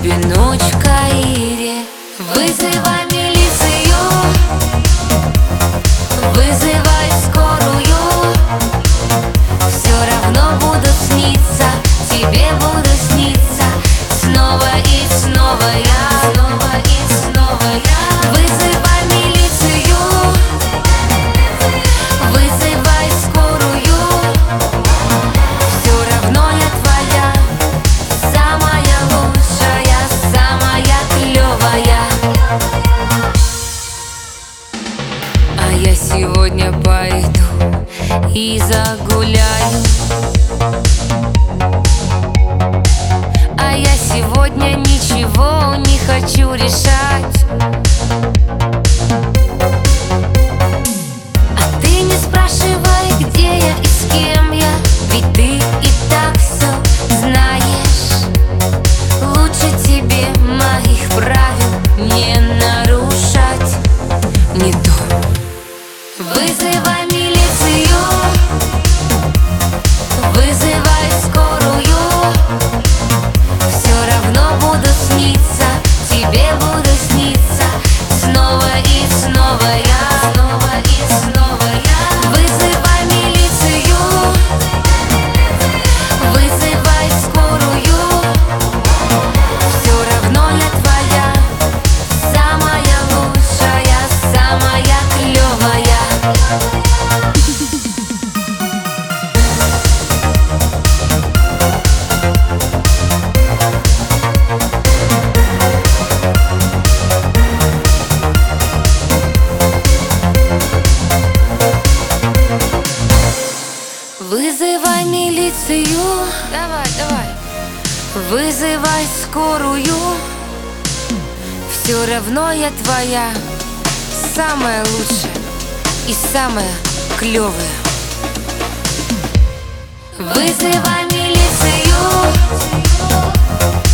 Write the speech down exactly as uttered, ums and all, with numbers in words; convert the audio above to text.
тебе ночь в Каире. Вызывай милицию, вызывай скорую. Все равно буду сниться, тебе буду сниться. Снова и снова я, снова и снова я. Вызывай милицию, вызывай скорую. Все равно я твоя, самая лучшая, самая клевая. А я сегодня пойду и загуляю. А я сегодня ничего не хочу решать. А ты не спрашивай, где я и с кем я, ведь ты и так все знаешь. Лучше тебе моих правил не нарушать. Не то. Вызывай милицию, вызывай скорую. Все равно буду сниться, тебе буду сниться. Снова и снова я, снова и снова я. Вызывай милицию, вызывай скорую. Все равно я твоя, самая лучшая, самая клевая. Вызывай милицию, давай, давай. Вызывай скорую. Все равно я твоя, самая лучшая и самая клевая. Вызывай милицию,